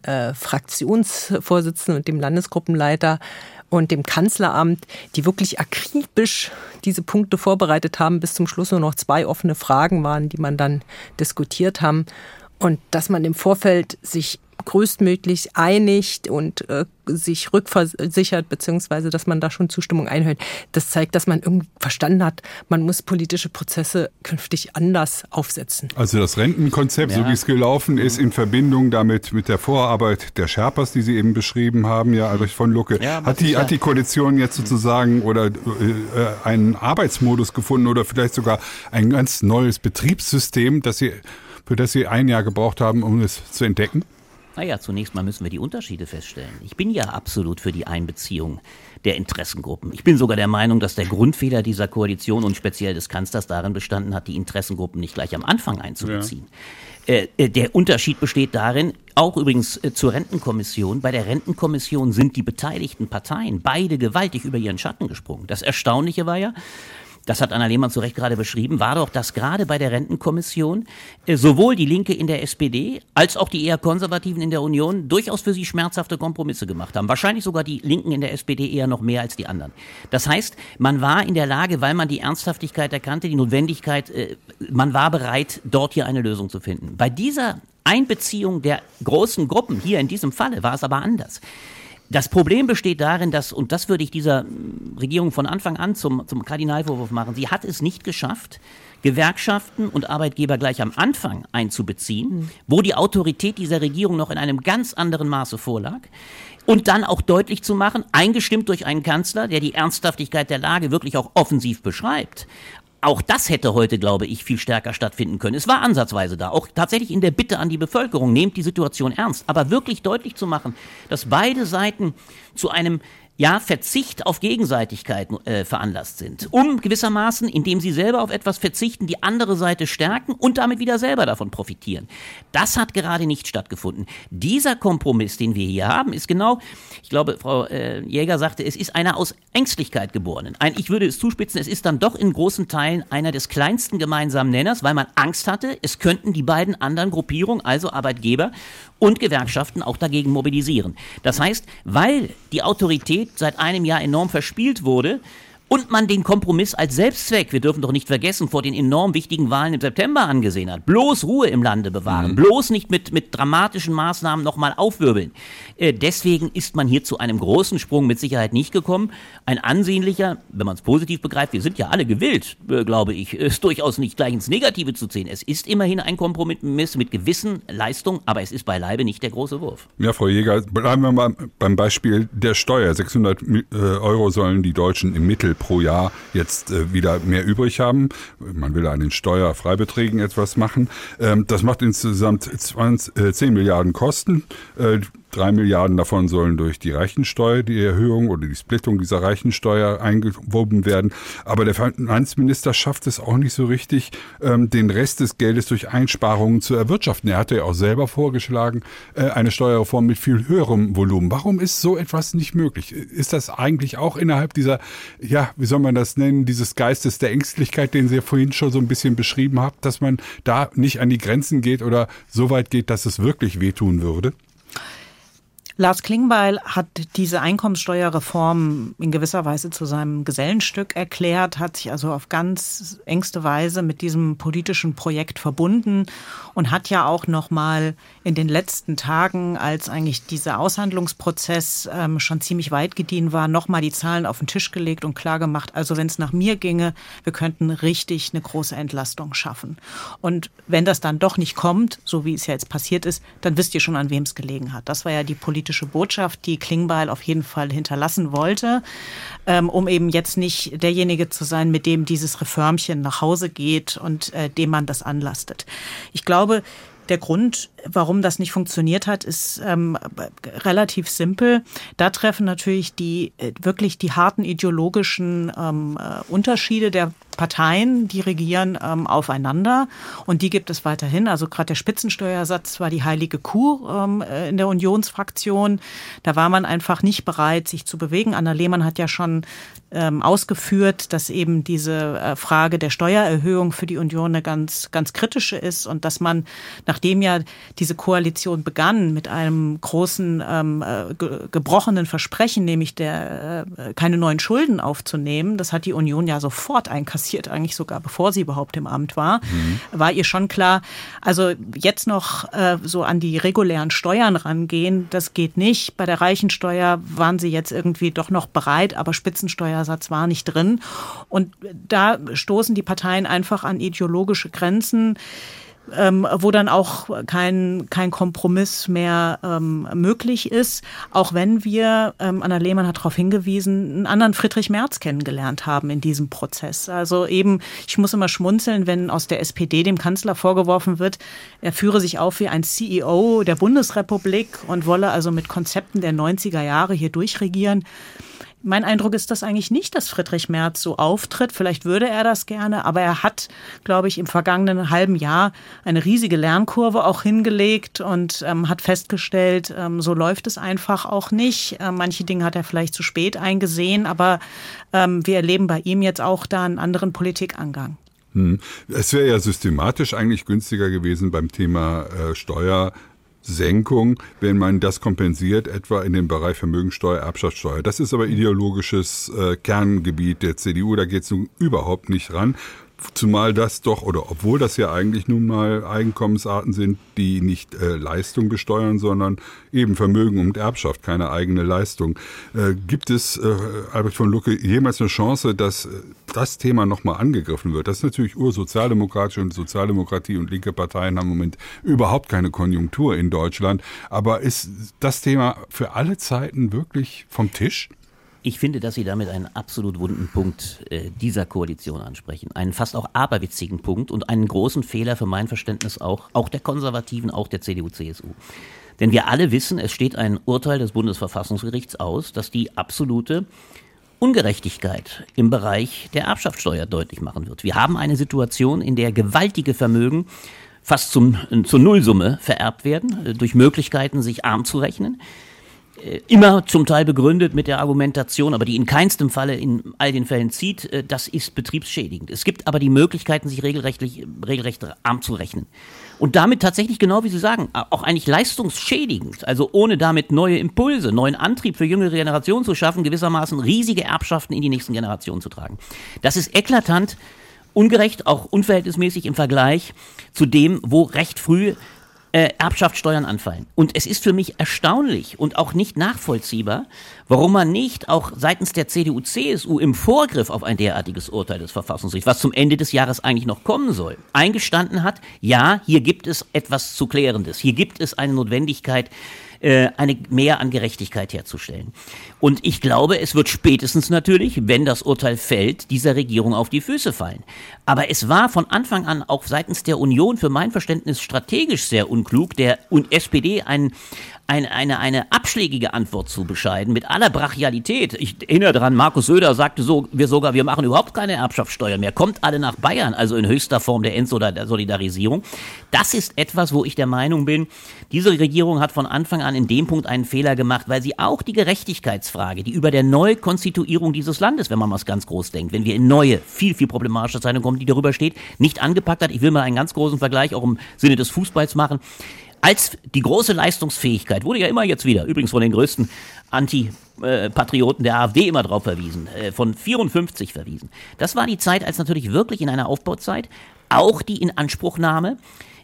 Fraktionsvorsitzenden und dem Landesgruppenleiter und dem Kanzleramt, die wirklich akribisch diese Punkte vorbereitet haben. Bis zum Schluss nur noch 2 offene Fragen waren, die man dann diskutiert haben. Und dass man im Vorfeld sich größtmöglich einigt und sich rückversichert, beziehungsweise dass man da schon Zustimmung einhört. Das zeigt, dass man irgendwie verstanden hat, man muss politische Prozesse künftig anders aufsetzen. Also das Rentenkonzept, so wie es gelaufen ist, in Verbindung damit mit der Vorarbeit der Sherpas, die Sie eben beschrieben haben, ja, Albrecht von Lucke, hat die Koalition jetzt sozusagen oder einen Arbeitsmodus gefunden oder vielleicht sogar ein ganz neues Betriebssystem, für das Sie ein Jahr gebraucht haben, um es zu entdecken? Naja, zunächst mal müssen wir die Unterschiede feststellen. Ich bin ja absolut für die Einbeziehung der Interessengruppen. Ich bin sogar der Meinung, dass der Grundfehler dieser Koalition und speziell des Kanzlers darin bestanden hat, die Interessengruppen nicht gleich am Anfang einzubeziehen. Ja. Der Unterschied besteht darin, auch übrigens zur Rentenkommission, bei der Rentenkommission sind die beteiligten Parteien beide gewaltig über ihren Schatten gesprungen. Das Erstaunliche war ja, das hat Anna Lehmann zu Recht gerade beschrieben, war doch, dass gerade bei der Rentenkommission sowohl die Linke in der SPD als auch die eher Konservativen in der Union durchaus für sie schmerzhafte Kompromisse gemacht haben. Wahrscheinlich sogar die Linken in der SPD eher noch mehr als die anderen. Das heißt, man war in der Lage, weil man die Ernsthaftigkeit erkannte, die Notwendigkeit, man war bereit, dort hier eine Lösung zu finden. Bei dieser Einbeziehung der großen Gruppen, hier in diesem Falle, war es aber anders. Das Problem besteht darin, dass, und das würde ich dieser Regierung von Anfang an zum Kardinalvorwurf machen, sie hat es nicht geschafft, Gewerkschaften und Arbeitgeber gleich am Anfang einzubeziehen, wo die Autorität dieser Regierung noch in einem ganz anderen Maße vorlag. Und dann auch deutlich zu machen, eingestimmt durch einen Kanzler, der die Ernsthaftigkeit der Lage wirklich auch offensiv beschreibt. Auch das hätte heute, glaube ich, viel stärker stattfinden können. Es war ansatzweise da, auch tatsächlich in der Bitte an die Bevölkerung, nehmt die Situation ernst. Aber wirklich deutlich zu machen, dass beide Seiten zu einem Verzicht auf Gegenseitigkeit veranlasst sind, um gewissermaßen, indem sie selber auf etwas verzichten, die andere Seite stärken und damit wieder selber davon profitieren. Das hat gerade nicht stattgefunden. Dieser Kompromiss, den wir hier haben, ist genau, ich glaube, Frau Jäger sagte, es ist einer aus Ängstlichkeit geborenen. Ich würde es zuspitzen, es ist dann doch in großen Teilen einer des kleinsten gemeinsamen Nenners, weil man Angst hatte, es könnten die beiden anderen Gruppierungen, also Arbeitgeber und Gewerkschaften, auch dagegen mobilisieren. Das heißt, weil die Autorität seit einem Jahr enorm verspielt wurde und man den Kompromiss als Selbstzweck, wir dürfen doch nicht vergessen, vor den enorm wichtigen Wahlen im September angesehen hat. Bloß Ruhe im Lande bewahren, bloß nicht mit dramatischen Maßnahmen nochmal aufwirbeln. Deswegen ist man hier zu einem großen Sprung mit Sicherheit nicht gekommen. Ein ansehnlicher, wenn man es positiv begreift, wir sind ja alle gewillt, glaube ich, ist durchaus nicht gleich ins Negative zu ziehen. Es ist immerhin ein Kompromiss mit gewissen Leistungen, aber es ist beileibe nicht der große Wurf. Ja, Frau Jäger, bleiben wir mal beim Beispiel der Steuer. 600 Euro sollen die Deutschen im Mittel pro Jahr jetzt wieder mehr übrig haben. Man will an den Steuerfreibeträgen etwas machen. Das macht insgesamt 10 Milliarden Kosten. 3 Milliarden davon sollen durch die Reichensteuer, die Erhöhung oder die Splittung dieser Reichensteuer eingewoben werden. Aber der Finanzminister schafft es auch nicht so richtig, den Rest des Geldes durch Einsparungen zu erwirtschaften. Er hatte ja auch selber vorgeschlagen, eine Steuerreform mit viel höherem Volumen. Warum ist so etwas nicht möglich? Ist das eigentlich auch innerhalb dieser, wie soll man das nennen, dieses Geistes der Ängstlichkeit, den Sie ja vorhin schon so ein bisschen beschrieben haben, dass man da nicht an die Grenzen geht oder so weit geht, dass es wirklich wehtun würde? Lars Klingbeil hat diese Einkommenssteuerreform in gewisser Weise zu seinem Gesellenstück erklärt, hat sich also auf ganz engste Weise mit diesem politischen Projekt verbunden und hat ja auch noch mal in den letzten Tagen, als eigentlich dieser Aushandlungsprozess schon ziemlich weit gediehen war, noch mal die Zahlen auf den Tisch gelegt und klar gemacht, also wenn es nach mir ginge, wir könnten richtig eine große Entlastung schaffen. Und wenn das dann doch nicht kommt, so wie es ja jetzt passiert ist, dann wisst ihr schon, an wem es gelegen hat. Das war ja die politische Botschaft, die Klingbeil auf jeden Fall hinterlassen wollte, um eben jetzt nicht derjenige zu sein, mit dem dieses Reformchen nach Hause geht und dem man das anlastet. Ich glaube, der Grund, warum das nicht funktioniert hat, ist relativ simpel. Da treffen natürlich wirklich die harten ideologischen Unterschiede der Parteien, die regieren, aufeinander. Und die gibt es weiterhin. Also gerade der Spitzensteuersatz war die heilige Kuh in der Unionsfraktion. Da war man einfach nicht bereit, sich zu bewegen. Anna Lehmann hat ja schon ausgeführt, dass eben diese Frage der Steuererhöhung für die Union eine ganz, ganz kritische ist und dass man, nachdem ja diese Koalition begann mit einem großen gebrochenen Versprechen, nämlich keine neuen Schulden aufzunehmen, das hat die Union ja sofort einkassiert, eigentlich sogar bevor sie überhaupt im Amt war, war ihr schon klar, also jetzt noch so an die regulären Steuern rangehen, das geht nicht. Bei der Reichensteuer waren sie jetzt irgendwie doch noch bereit, aber Spitzensteuersatz war nicht drin. Und da stoßen die Parteien einfach an ideologische Grenzen, wo dann auch kein Kompromiss mehr möglich ist, auch wenn wir, Anna Lehmann hat darauf hingewiesen, einen anderen Friedrich Merz kennengelernt haben in diesem Prozess. Also eben, ich muss immer schmunzeln, wenn aus der SPD dem Kanzler vorgeworfen wird, er führe sich auf wie ein CEO der Bundesrepublik und wolle also mit Konzepten der 90er Jahre hier durchregieren. Mein Eindruck ist das eigentlich nicht, dass Friedrich Merz so auftritt. Vielleicht würde er das gerne, aber er hat, glaube ich, im vergangenen halben Jahr eine riesige Lernkurve auch hingelegt und hat festgestellt, so läuft es einfach auch nicht. Manche Dinge hat er vielleicht zu spät eingesehen, aber wir erleben bei ihm jetzt auch da einen anderen Politikangang. Es wäre ja systematisch eigentlich günstiger gewesen beim Thema Steuersenkung, wenn man das kompensiert, etwa in dem Bereich Vermögensteuer, Erbschaftssteuer. Das ist aber ideologisches Kerngebiet der CDU, da geht es nun überhaupt nicht ran. Zumal das doch, oder obwohl das ja eigentlich nun mal Einkommensarten sind, die nicht Leistung besteuern, sondern eben Vermögen und Erbschaft, keine eigene Leistung. Gibt es, Albrecht von Lucke, jemals eine Chance, dass das Thema nochmal angegriffen wird? Das ist natürlich ursozialdemokratische und Sozialdemokratie und linke Parteien haben im Moment überhaupt keine Konjunktur in Deutschland. Aber ist das Thema für alle Zeiten wirklich vom Tisch? Ich finde, dass Sie damit einen absolut wunden Punkt dieser Koalition ansprechen. Einen fast auch aberwitzigen Punkt und einen großen Fehler für mein Verständnis auch der Konservativen, auch der CDU, CSU. Denn wir alle wissen, es steht ein Urteil des Bundesverfassungsgerichts aus, das die absolute Ungerechtigkeit im Bereich der Erbschaftssteuer deutlich machen wird. Wir haben eine Situation, in der gewaltige Vermögen fast zur Nullsumme vererbt werden, durch Möglichkeiten, sich arm zu rechnen. Immer zum Teil begründet mit der Argumentation, aber die in keinstem Falle in all den Fällen zieht, das ist betriebsschädigend. Es gibt aber die Möglichkeiten, sich regelrecht arm zu rechnen. Und damit tatsächlich, genau wie Sie sagen, auch eigentlich leistungsschädigend, also ohne damit neue Impulse, neuen Antrieb für jüngere Generationen zu schaffen, gewissermaßen riesige Erbschaften in die nächsten Generationen zu tragen. Das ist eklatant, ungerecht, auch unverhältnismäßig im Vergleich zu dem, wo recht früh Erbschaftssteuern anfallen. Und es ist für mich erstaunlich und auch nicht nachvollziehbar, warum man nicht auch seitens der CDU/CSU im Vorgriff auf ein derartiges Urteil des Verfassungsgerichts, was zum Ende des Jahres eigentlich noch kommen soll, eingestanden hat, ja, hier gibt es etwas zu Klärendes, hier gibt es eine Notwendigkeit, eine mehr an Gerechtigkeit herzustellen. Und ich glaube, es wird spätestens natürlich, wenn das Urteil fällt, dieser Regierung auf die Füße fallen. Aber es war von Anfang an auch seitens der Union für mein Verständnis strategisch sehr unklug, der SPD eine abschlägige Antwort zu bescheiden, mit aller Brachialität. Ich erinnere daran, Markus Söder sagte wir machen überhaupt keine Erbschaftssteuer mehr, kommt alle nach Bayern, also in höchster Form der Entsolidarisierung. Das ist etwas, wo ich der Meinung bin, diese Regierung hat von Anfang an in dem Punkt einen Fehler gemacht, weil sie auch die Gerechtigkeitsfrage, die über der Neukonstituierung dieses Landes, wenn man mal ganz groß denkt, wenn wir in neue, viel, viel problematische Zeiten kommen, die darüber steht, nicht angepackt hat. Ich will mal einen ganz großen Vergleich auch im Sinne des Fußballs machen. Als die große Leistungsfähigkeit wurde ja immer jetzt wieder, übrigens von den größten Antipatrioten der AfD immer drauf verwiesen, von 54 verwiesen. Das war die Zeit, als natürlich wirklich in einer Aufbauzeit auch die Inanspruchnahme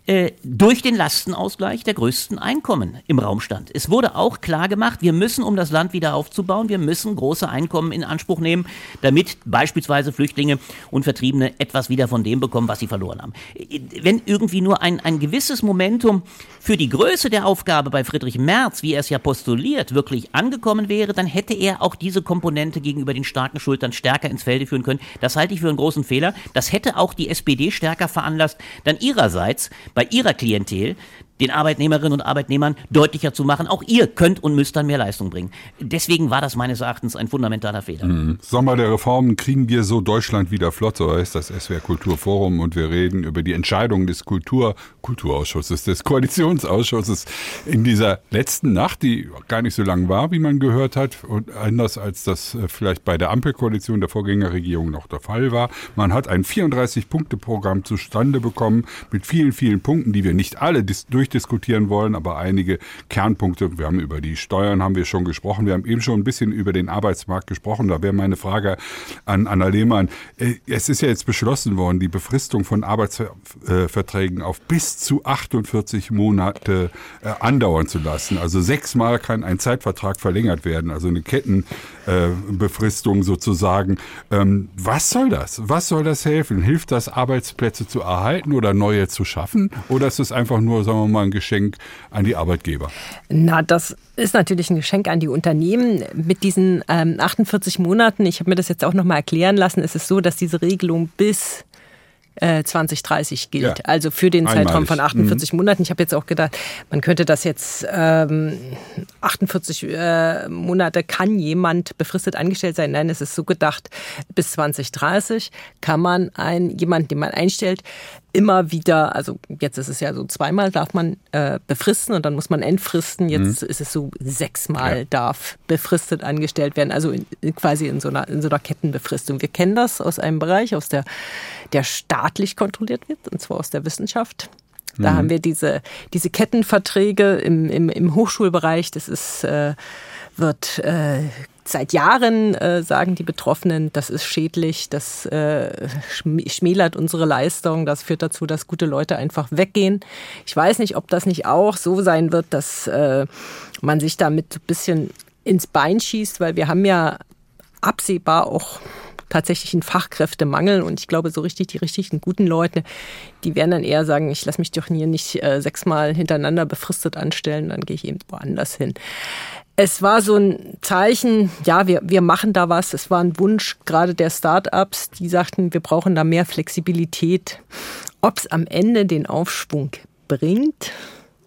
durch den Lastenausgleich der größten Einkommen im Raum stand. Es wurde auch klar gemacht, wir müssen, um das Land wieder aufzubauen, wir müssen große Einkommen in Anspruch nehmen, damit beispielsweise Flüchtlinge und Vertriebene etwas wieder von dem bekommen, was sie verloren haben. Wenn irgendwie nur ein gewisses Momentum für die Größe der Aufgabe bei Friedrich Merz, wie er es ja postuliert, wirklich angekommen wäre, dann hätte er auch diese Komponente gegenüber den starken Schultern stärker ins Felde führen können. Das halte ich für einen großen Fehler. Das hätte auch die SPD stärker veranlasst, dann ihrerseits bei ihrer Klientel den Arbeitnehmerinnen und Arbeitnehmern deutlicher zu machen, auch ihr könnt und müsst dann mehr Leistung bringen. Deswegen war das meines Erachtens ein fundamentaler Fehler. Sommer der Reformen kriegen wir so Deutschland wieder flott, so heißt das SWR Kulturforum, und wir reden über die Entscheidungen des Kulturausschusses, des Koalitionsausschusses in dieser letzten Nacht, die gar nicht so lang war, wie man gehört hat, und anders als das vielleicht bei der Ampelkoalition der Vorgängerregierung noch der Fall war. Man hat ein 34-Punkte-Programm zustande bekommen mit vielen, vielen Punkten, die wir nicht alle durchdiskutieren wollen, aber einige Kernpunkte. Wir haben über die Steuern haben wir schon gesprochen. Wir haben eben schon ein bisschen über den Arbeitsmarkt gesprochen. Da wäre meine Frage an Anna Lehmann. Es ist ja jetzt beschlossen worden, die Befristung von Arbeitsverträgen auf bis zu 48 Monate andauern zu lassen. Also 6-mal kann ein Zeitvertrag verlängert werden. Also eine Kettenbefristung sozusagen. Was soll das? Was soll das helfen? Hilft das, Arbeitsplätze zu erhalten oder neue zu schaffen? Oder ist es einfach nur, sagen wir mal, ein Geschenk an die Arbeitgeber? Na, das ist natürlich ein Geschenk an die Unternehmen. Mit diesen 48 Monaten, ich habe mir das jetzt auch nochmal erklären lassen, ist es so, dass diese Regelung bis 2030 gilt. Ja, also für den Zeitraum von 48 Monaten. Ich habe jetzt auch gedacht, man könnte das jetzt 48 Monate kann jemand befristet angestellt sein. Nein, es ist so gedacht, bis 2030 kann man jemanden, den man einstellt, immer wieder, also jetzt ist es ja so 2-mal darf man befristen und dann muss man entfristen. Jetzt ist es so 6-mal darf befristet angestellt werden, also quasi in so einer Kettenbefristung. Wir kennen das aus einem Bereich, der staatlich kontrolliert wird, und zwar aus der Wissenschaft. Da haben wir diese Kettenverträge im Hochschulbereich. Das ist wird seit Jahren, sagen die Betroffenen, das ist schädlich, das schmälert unsere Leistung, das führt dazu, dass gute Leute einfach weggehen. Ich weiß nicht, ob das nicht auch so sein wird, dass man sich damit ein bisschen ins Bein schießt, weil wir haben ja absehbar auch tatsächlich einen Fachkräftemangel, und ich glaube, so richtig die richtigen guten Leute, die werden dann eher sagen, ich lasse mich doch hier nicht 6-mal hintereinander befristet anstellen, dann gehe ich eben woanders hin. Es war so ein Zeichen, ja, wir machen da was. Es war ein Wunsch gerade der Start-ups, die sagten, wir brauchen da mehr Flexibilität. Ob es am Ende den Aufschwung bringt,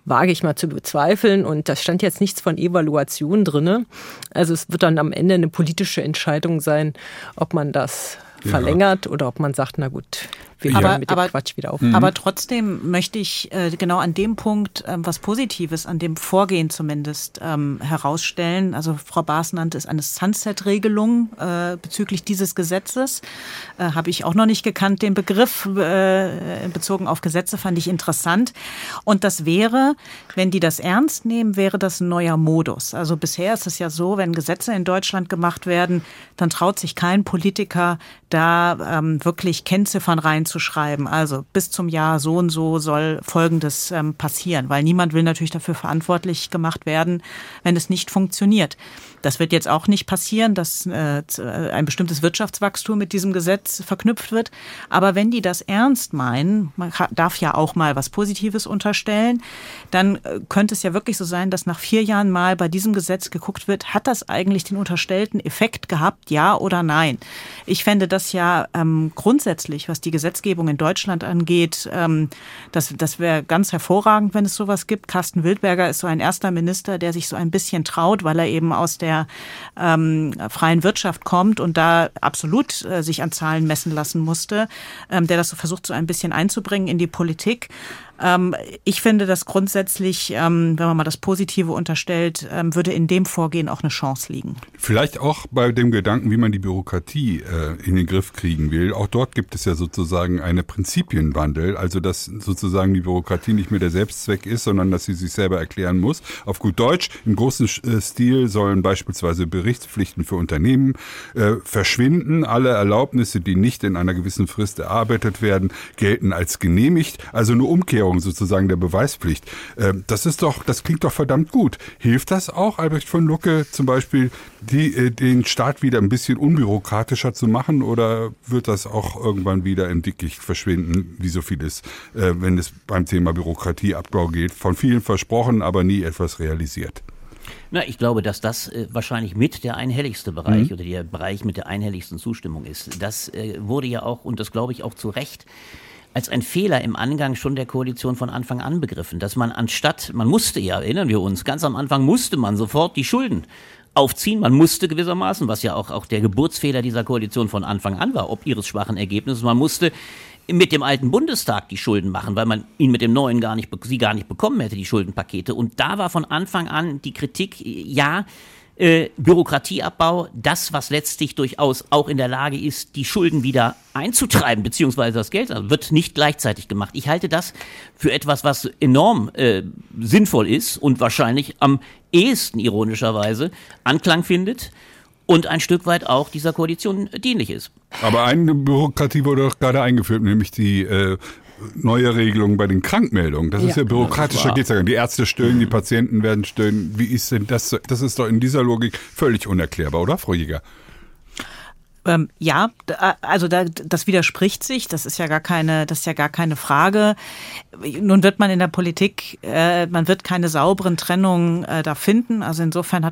wage ich mal zu bezweifeln. Und da stand jetzt nichts von Evaluation drin. Also es wird dann am Ende eine politische Entscheidung sein, ob man das verlängert oder ob man sagt, na gut, wir hören mit dem Quatsch wieder auf. Aber trotzdem möchte ich genau an dem Punkt was Positives, an dem Vorgehen zumindest herausstellen. Also Frau Baas nannte es eine Sunset-Regelung bezüglich dieses Gesetzes. Habe ich auch noch nicht gekannt, den Begriff bezogen auf Gesetze, fand ich interessant. Und das wäre, wenn die das ernst nehmen, wäre das ein neuer Modus. Also bisher ist es ja so, wenn Gesetze in Deutschland gemacht werden, dann traut sich kein Politiker, da wirklich Kennziffern reinzuschreiben. Also bis zum Jahr so und so soll Folgendes passieren, weil niemand will natürlich dafür verantwortlich gemacht werden, wenn es nicht funktioniert. Das wird jetzt auch nicht passieren, dass ein bestimmtes Wirtschaftswachstum mit diesem Gesetz verknüpft wird. Aber wenn die das ernst meinen, man darf ja auch mal was Positives unterstellen, dann könnte es ja wirklich so sein, dass nach 4 Jahren mal bei diesem Gesetz geguckt wird, hat das eigentlich den unterstellten Effekt gehabt, ja oder nein? Ich fände das ja grundsätzlich, was die Gesetzgebung in Deutschland angeht, das wäre ganz hervorragend, wenn es sowas gibt. Carsten Wildberger ist so ein erster Minister, der sich so ein bisschen traut, weil er eben aus der freien Wirtschaft kommt und da absolut sich an Zahlen messen lassen musste, der das so versucht, so ein bisschen einzubringen in die Politik. Ich finde, dass grundsätzlich, wenn man mal das Positive unterstellt, würde in dem Vorgehen auch eine Chance liegen. Vielleicht auch bei dem Gedanken, wie man die Bürokratie in den Griff kriegen will. Auch dort gibt es ja sozusagen einen Prinzipienwandel, also dass sozusagen die Bürokratie nicht mehr der Selbstzweck ist, sondern dass sie sich selber erklären muss. Auf gut Deutsch, im großen Stil sollen beispielsweise Berichtspflichten für Unternehmen verschwinden. Alle Erlaubnisse, die nicht in einer gewissen Frist erarbeitet werden, gelten als genehmigt. Also eine Umkehrung sozusagen der Beweispflicht. Das klingt doch verdammt gut. Hilft das auch, Albrecht von Lucke, zum Beispiel, den Staat wieder ein bisschen unbürokratischer zu machen, oder wird das auch irgendwann wieder im Dickicht verschwinden, wie so vieles, wenn es beim Thema Bürokratieabbau geht? Von vielen versprochen, aber nie etwas realisiert. Na, ich glaube, dass das wahrscheinlich mit der einhelligste Bereich oder der Bereich mit der einhelligsten Zustimmung ist. Das wurde ja auch, und das glaube ich auch zu Recht, als ein Fehler im Angang schon der Koalition von Anfang an begriffen, dass man man musste ja, erinnern wir uns, ganz am Anfang musste man sofort die Schulden aufziehen. Man musste gewissermaßen, was ja auch der Geburtsfehler dieser Koalition von Anfang an war, ob ihres schwachen Ergebnisses, man musste mit dem alten Bundestag die Schulden machen, weil man ihn mit dem neuen sie gar nicht bekommen hätte, die Schuldenpakete. Und da war von Anfang an die Kritik, Bürokratieabbau, das, was letztlich durchaus auch in der Lage ist, die Schulden wieder einzutreiben, beziehungsweise das Geld, wird nicht gleichzeitig gemacht. Ich halte das für etwas, was enorm sinnvoll ist und wahrscheinlich am ehesten ironischerweise Anklang findet und ein Stück weit auch dieser Koalition dienlich ist. Aber eine Bürokratie wurde doch gerade eingeführt, nämlich die neue Regelung bei den Krankmeldungen. Das ist ja bürokratischer, geht's ja gar nicht. Die Ärzte stöhnen, die Patienten werden stöhnen. Wie ist denn das? Das ist doch in dieser Logik völlig unerklärbar, oder, Frau Jäger? Ja, also das widerspricht sich. Das ist ja gar keine Frage. Nun wird man in der Politik, man wird keine sauberen Trennungen da finden. Also insofern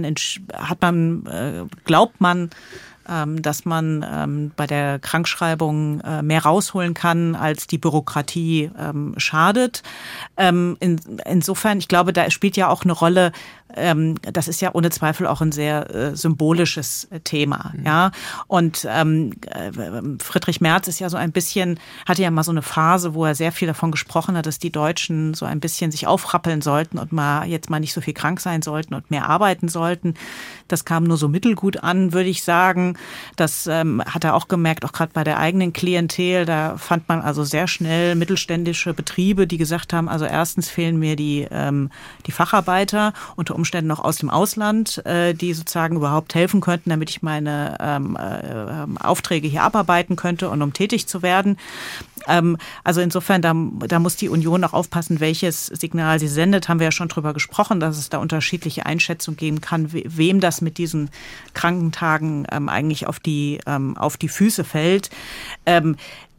glaubt man, dass man bei der Krankschreibung mehr rausholen kann, als die Bürokratie schadet. Insofern, ich glaube, da spielt ja auch eine Rolle, das ist ja ohne Zweifel auch ein sehr symbolisches Thema. Ja? Und Friedrich Merz ist ja so ein bisschen, hatte ja mal so eine Phase, wo er sehr viel davon gesprochen hat, dass die Deutschen so ein bisschen sich aufrappeln sollten und jetzt mal nicht so viel krank sein sollten und mehr arbeiten sollten. Das kam nur so mittelgut an, würde ich sagen. Das hat er auch gemerkt, auch gerade bei der eigenen Klientel. Da fand man also sehr schnell mittelständische Betriebe, die gesagt haben, also erstens fehlen mir die Facharbeiter, unter Umständen noch aus dem Ausland, die sozusagen überhaupt helfen könnten, damit ich meine Aufträge hier abarbeiten könnte und um tätig zu werden. Also insofern, da muss die Union auch aufpassen, welches Signal sie sendet. Haben wir ja schon drüber gesprochen, dass es da unterschiedliche Einschätzungen geben kann, wem das mit diesen Krankentagen eigentlich auf die Füße fällt.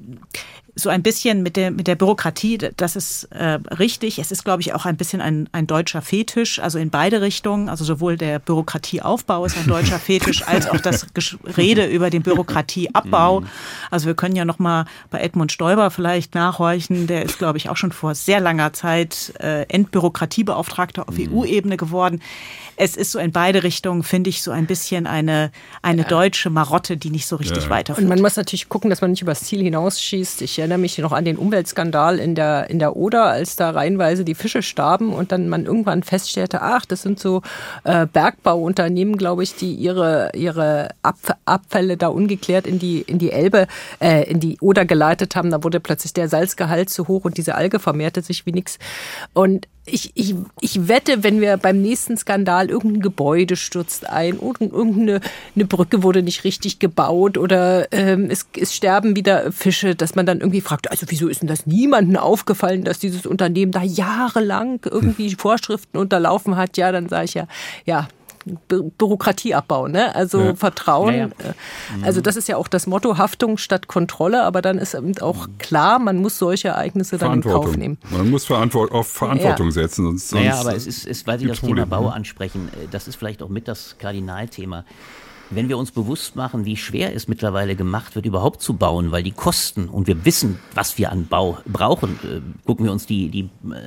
so ein bisschen mit der Bürokratie, das ist richtig. Es ist, glaube ich, auch ein bisschen ein deutscher Fetisch, also in beide Richtungen. Also sowohl der Bürokratieaufbau ist ein deutscher Fetisch, als auch das Rede über den Bürokratieabbau. Also wir können ja noch mal bei Edmund Stoiber vielleicht nachhorchen. Der ist, glaube ich, auch schon vor sehr langer Zeit Entbürokratiebeauftragter auf EU-Ebene geworden. Es ist so in beide Richtungen, finde ich, so ein bisschen eine deutsche Marotte, die nicht so richtig weiterführt. Und man muss natürlich gucken, dass man nicht übers Ziel hinausschießt. Ich erinnere mich noch an den Umweltskandal in der Oder, als da reihenweise die Fische starben und dann man irgendwann feststellte, ach, das sind so Bergbauunternehmen, glaube ich, die ihre Abfälle da ungeklärt in die Elbe, in die Oder geleitet haben. Da wurde plötzlich der Salzgehalt zu hoch und diese Alge vermehrte sich wie nix. Und ich wette, wenn wir beim nächsten Skandal irgendein Gebäude stürzt ein, irgendeine Brücke wurde nicht richtig gebaut oder es sterben wieder Fische, dass man dann irgendwie fragt, also wieso ist denn das niemandem aufgefallen, dass dieses Unternehmen da jahrelang irgendwie Vorschriften unterlaufen hat? Ja, dann sage ich ja, Bürokratieabbau, ne? Also Vertrauen. Ja. Also das ist ja auch das Motto, Haftung statt Kontrolle, aber dann ist eben auch klar, man muss solche Ereignisse dann in Kauf nehmen. Man muss auf Verantwortung setzen. Sonst aber es ist, weil Sie das Thema Bau ansprechen, das ist vielleicht auch mit das Kardinalthema. Wenn wir uns bewusst machen, wie schwer es mittlerweile gemacht wird, überhaupt zu bauen, weil die Kosten, und wir wissen, was wir an Bau brauchen, gucken wir uns die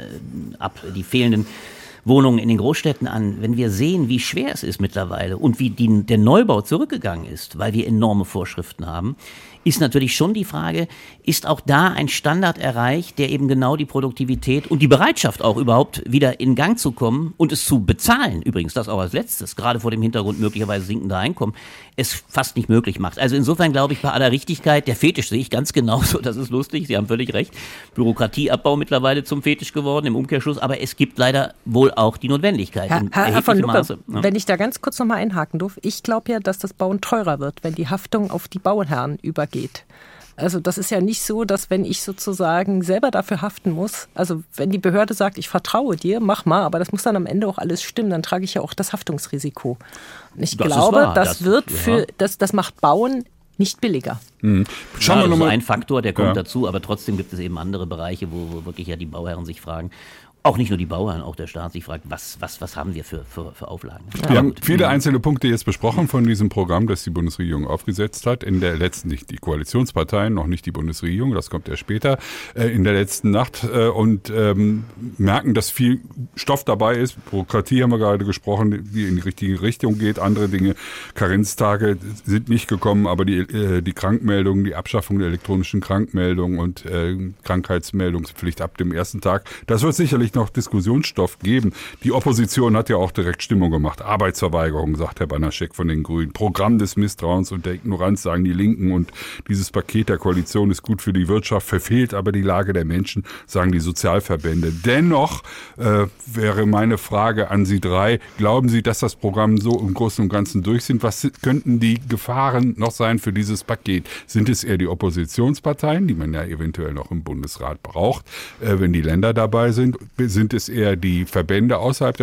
fehlenden Wohnungen in den Großstädten an, wenn wir sehen, wie schwer es ist mittlerweile und wie der Neubau zurückgegangen ist, weil wir enorme Vorschriften haben, ist natürlich schon die Frage, ist auch da ein Standard erreicht, der eben genau die Produktivität und die Bereitschaft auch überhaupt wieder in Gang zu kommen und es zu bezahlen, übrigens das auch als letztes, gerade vor dem Hintergrund möglicherweise sinkender Einkommen, es fast nicht möglich macht. Also insofern glaube ich bei aller Richtigkeit, der Fetisch sehe ich ganz genauso, das ist lustig, Sie haben völlig recht, Bürokratieabbau mittlerweile zum Fetisch geworden im Umkehrschluss, aber es gibt leider wohl auch die Notwendigkeit. Herr von Lucke, wenn ich da ganz kurz nochmal einhaken darf, ich glaube ja, dass das Bauen teurer wird, wenn die Haftung auf die Bauherren übergeht. Also das ist ja nicht so, dass wenn ich sozusagen selber dafür haften muss, also wenn die Behörde sagt, ich vertraue dir, mach mal, aber das muss dann am Ende auch alles stimmen, dann trage ich ja auch das Haftungsrisiko. Und ich glaube, das macht Bauen nicht billiger. Schauen wir nochmal. Das ist ein Faktor, der kommt dazu, aber trotzdem gibt es eben andere Bereiche, wo wirklich ja die Bauherren sich fragen, auch nicht nur die Bauern, auch der Staat sich fragt, was haben wir für Auflagen? Wir haben viele einzelne Punkte jetzt besprochen von diesem Programm, das die Bundesregierung aufgesetzt hat. In der letzten, nicht die Koalitionsparteien, noch nicht die Bundesregierung, das kommt ja später, in der letzten Nacht und merken, dass viel Stoff dabei ist. Bürokratie haben wir gerade gesprochen, die in die richtige Richtung geht. Andere Dinge, Karenztage sind nicht gekommen, aber die Krankmeldungen, die Abschaffung der elektronischen Krankmeldung und Krankheitsmeldungspflicht ab dem ersten Tag, das wird sicherlich noch Diskussionsstoff geben. Die Opposition hat ja auch direkt Stimmung gemacht. Arbeitsverweigerung, sagt Herr Banaschek von den Grünen. Programm des Misstrauens und der Ignoranz, sagen die Linken. Und dieses Paket der Koalition ist gut für die Wirtschaft, verfehlt aber die Lage der Menschen, sagen die Sozialverbände. Dennoch wäre meine Frage an Sie drei, glauben Sie, dass das Programm so im Großen und Ganzen durch sind? Was könnten die Gefahren noch sein für dieses Paket? Sind es eher die Oppositionsparteien, die man ja eventuell noch im Bundesrat braucht, wenn die Länder dabei sind? Sind es eher die Verbände außerhalb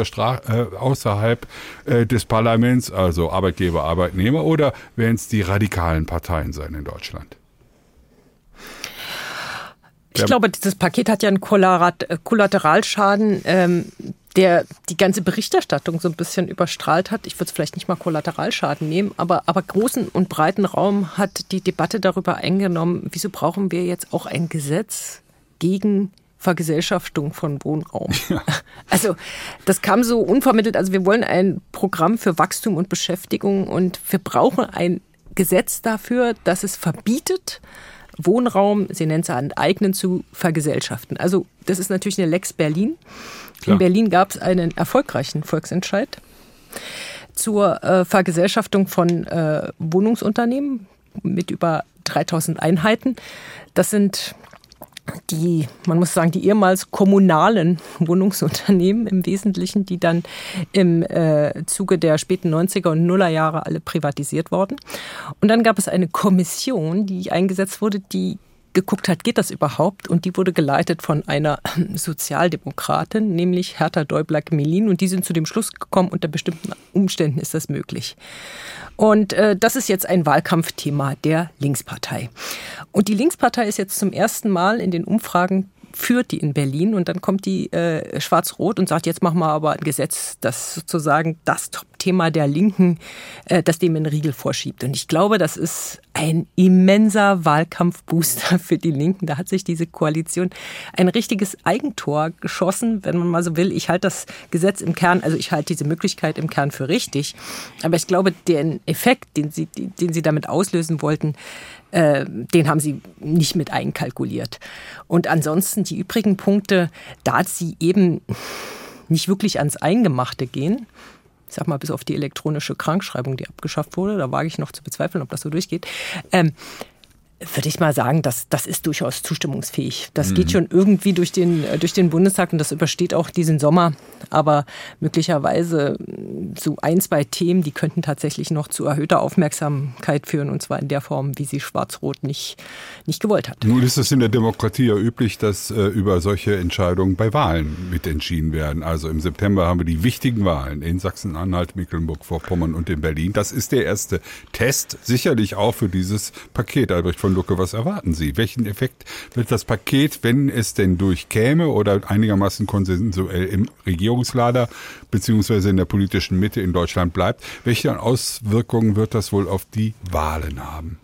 des Parlaments, also Arbeitgeber, Arbeitnehmer, oder werden es die radikalen Parteien sein in Deutschland? Ich glaube, dieses Paket hat ja einen Kollateralschaden, der die ganze Berichterstattung so ein bisschen überstrahlt hat. Ich würde es vielleicht nicht mal Kollateralschaden nehmen, aber großen und breiten Raum hat die Debatte darüber eingenommen, wieso brauchen wir jetzt auch ein Gesetz gegen Vergesellschaftung von Wohnraum. Ja. Also das kam so unvermittelt. Also wir wollen ein Programm für Wachstum und Beschäftigung und wir brauchen ein Gesetz dafür, dass es verbietet, Wohnraum, Sie nennen es enteignen, zu vergesellschaften. Also das ist natürlich eine Lex Berlin. Klar. In Berlin gab es einen erfolgreichen Volksentscheid zur Vergesellschaftung von Wohnungsunternehmen mit über 3000 Einheiten. Das sind die ehemals kommunalen Wohnungsunternehmen im Wesentlichen, die dann im Zuge der späten 90er und Nullerjahre alle privatisiert wurden. Und dann gab es eine Kommission, die eingesetzt wurde, die geguckt hat, geht das überhaupt? Und die wurde geleitet von einer Sozialdemokratin, nämlich Hertha Däubler-Gmelin. Und die sind zu dem Schluss gekommen, unter bestimmten Umständen ist das möglich. Und das ist jetzt ein Wahlkampfthema der Linkspartei. Und die Linkspartei ist jetzt zum ersten Mal in den Umfragen, führt die in Berlin, und dann kommt die Schwarz-Rot und sagt, jetzt machen wir aber ein Gesetz, das sozusagen das Thema der Linken, das dem einen Riegel vorschiebt. Und ich glaube, das ist ein immenser Wahlkampfbooster für die Linken. Da hat sich diese Koalition ein richtiges Eigentor geschossen, wenn man mal so will. Ich halte das Gesetz im Kern, also ich halte diese Möglichkeit im Kern für richtig. Aber ich glaube, den Effekt, den sie damit auslösen wollten, den haben sie nicht mit einkalkuliert. Und ansonsten die übrigen Punkte, da sie eben nicht wirklich ans Eingemachte gehen, ich sag mal bis auf die elektronische Krankschreibung, die abgeschafft wurde, da wage ich noch zu bezweifeln, ob das so durchgeht, würde ich mal sagen, das ist durchaus zustimmungsfähig. Das geht schon irgendwie durch den Bundestag und das übersteht auch diesen Sommer. Aber möglicherweise so 1, 2 Themen, die könnten tatsächlich noch zu erhöhter Aufmerksamkeit führen, und zwar in der Form, wie sie Schwarz-Rot nicht gewollt hat. Nun ist es in der Demokratie ja üblich, dass über solche Entscheidungen bei Wahlen mitentschieden werden. Also im September haben wir die wichtigen Wahlen in Sachsen-Anhalt, Mecklenburg-Vorpommern und in Berlin. Das ist der erste Test, sicherlich auch für dieses Paket. Albrecht von Lucke, was erwarten Sie? Welchen Effekt wird das Paket, wenn es denn durchkäme oder einigermaßen konsensuell im Regierungslager beziehungsweise in der politischen Mitte in Deutschland bleibt, welche Auswirkungen wird das wohl auf die Wahlen haben?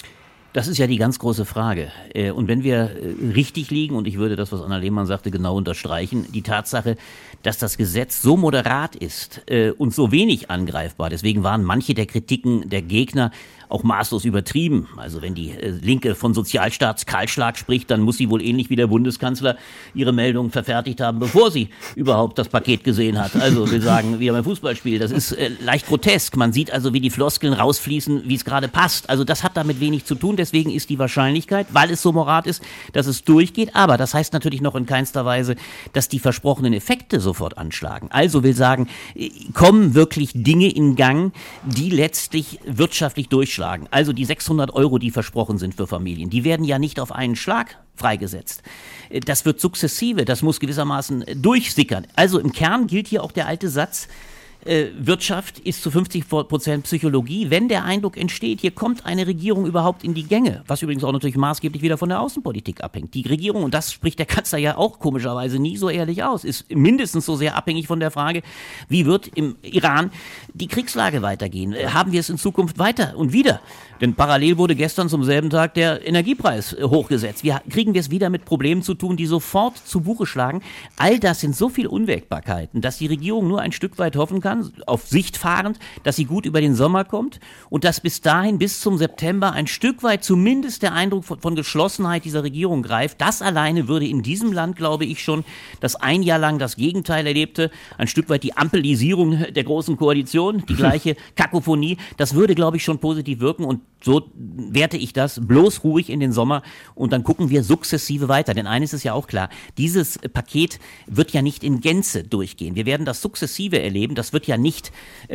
Das ist ja die ganz große Frage. Und wenn wir richtig liegen, und ich würde das, was Anna Lehmann sagte, genau unterstreichen, die Tatsache, dass das Gesetz so moderat ist und so wenig angreifbar, deswegen waren manche der Kritiken der Gegner auch maßlos übertrieben. Also wenn die Linke von Sozialstaatskahlschlag spricht, dann muss sie wohl ähnlich wie der Bundeskanzler ihre Meldung verfertigt haben, bevor sie überhaupt das Paket gesehen hat. Also will sagen, wie beim Fußballspiel, das ist leicht grotesk. Man sieht also, wie die Floskeln rausfließen, wie es gerade passt. Also das hat damit wenig zu tun. Deswegen ist die Wahrscheinlichkeit, weil es so moderat ist, dass es durchgeht. Aber das heißt natürlich noch in keinster Weise, dass die versprochenen Effekte sofort anschlagen. Also will sagen, kommen wirklich Dinge in Gang, die letztlich wirtschaftlich durchschlagen. Also die 600 €, die versprochen sind für Familien, die werden ja nicht auf einen Schlag freigesetzt. Das wird sukzessive, das muss gewissermaßen durchsickern. Also im Kern gilt hier auch der alte Satz, Wirtschaft ist zu 50% Psychologie. Wenn der Eindruck entsteht, hier kommt eine Regierung überhaupt in die Gänge, was übrigens auch natürlich maßgeblich wieder von der Außenpolitik abhängt. Die Regierung, und das spricht der Kanzler ja auch komischerweise nie so ehrlich aus, ist mindestens so sehr abhängig von der Frage, wie wird im Iran die Kriegslage weitergehen? Haben wir es in Zukunft weiter und wieder? Denn parallel wurde gestern zum selben Tag der Energiepreis hochgesetzt. Kriegen wir es wieder mit Problemen zu tun, die sofort zu Buche schlagen? All das sind so viele Unwägbarkeiten, dass die Regierung nur ein Stück weit hoffen kann, auf Sicht fahrend, dass sie gut über den Sommer kommt und dass bis dahin, bis zum September, ein Stück weit zumindest der Eindruck von Geschlossenheit dieser Regierung greift. Das alleine würde in diesem Land, glaube ich schon, das ein Jahr lang das Gegenteil erlebte, ein Stück weit die Ampelisierung der Großen Koalition, die gleiche Kakophonie, das würde, glaube ich, schon positiv wirken, und so werte ich das, bloß ruhig in den Sommer, und dann gucken wir sukzessive weiter. Denn eines ist ja auch klar, dieses Paket wird ja nicht in Gänze durchgehen. Wir werden das sukzessive erleben. Das wird ja nicht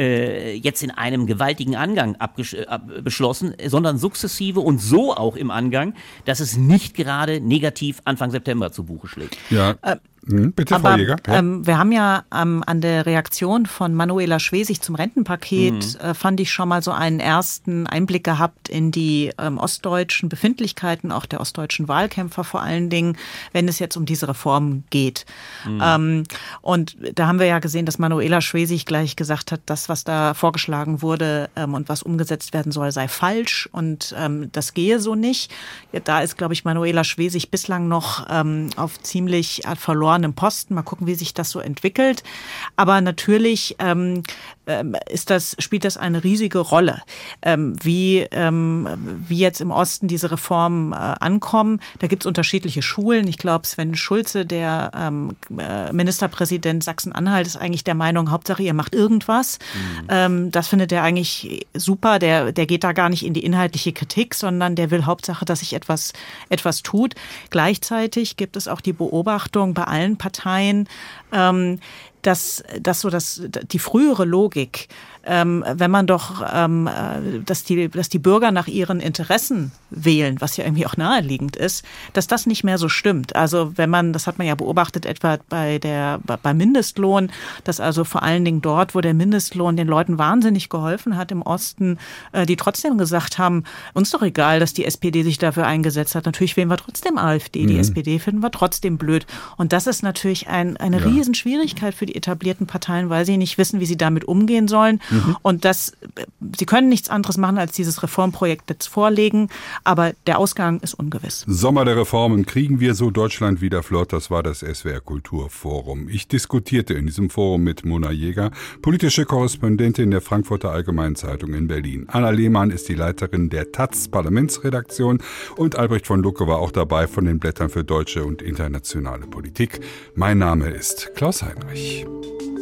jetzt in einem gewaltigen Angang beschlossen, sondern sukzessive und so auch im Angang, dass es nicht gerade negativ Anfang September zu Buche schlägt. Ja. Bitte, Frau Jäger. Ja. Wir haben ja an der Reaktion von Manuela Schwesig zum Rentenpaket, fand ich schon mal so einen ersten Einblick gehabt in die ostdeutschen Befindlichkeiten, auch der ostdeutschen Wahlkämpfer vor allen Dingen, wenn es jetzt um diese Reform geht. Und da haben wir ja gesehen, dass Manuela Schwesig gleich gesagt hat, das, was da vorgeschlagen wurde und was umgesetzt werden soll, sei falsch und das gehe so nicht. Da ist, glaube ich, Manuela Schwesig bislang noch auf ziemlich verlorenem Posten. Mal gucken, wie sich das so entwickelt. Aber natürlich spielt das eine riesige Rolle, wie jetzt im Osten diese Reformen ankommen. Da gibt es unterschiedliche Schulen. Ich glaube, Sven Schulze, der Ministerpräsident Sachsen-Anhalt, ist eigentlich der Meinung, Hauptsache ihr macht irgendwas. Das findet er eigentlich super. Der geht da gar nicht in die inhaltliche Kritik, sondern der will Hauptsache, dass sich etwas tut. Gleichzeitig gibt es auch die Beobachtung bei allen Parteien, dass die frühere Logik, wenn man doch, dass die Bürger nach ihren Interessen wählen, was ja irgendwie auch naheliegend ist, dass das nicht mehr so stimmt. Also das hat man ja beobachtet etwa beim Mindestlohn, dass also vor allen Dingen dort, wo der Mindestlohn den Leuten wahnsinnig geholfen hat im Osten, die trotzdem gesagt haben, uns doch egal, dass die SPD sich dafür eingesetzt hat. Natürlich wählen wir trotzdem AfD. Die SPD finden wir trotzdem blöd. Und das ist natürlich eine Riesenschwierigkeit für die etablierten Parteien, weil sie nicht wissen, wie sie damit umgehen sollen. Und sie können nichts anderes machen, als dieses Reformprojekt jetzt vorlegen. Aber der Ausgang ist ungewiss. Sommer der Reformen, kriegen wir so Deutschland wieder flott? Das war das SWR Kulturforum. Ich diskutierte in diesem Forum mit Mona Jäger, politische Korrespondentin der Frankfurter Allgemeinen Zeitung in Berlin. Anna Lehmann ist die Leiterin der taz Parlamentsredaktion und Albrecht von Lucke war auch dabei von den Blättern für deutsche und internationale Politik. Mein Name ist Klaus Heinrich.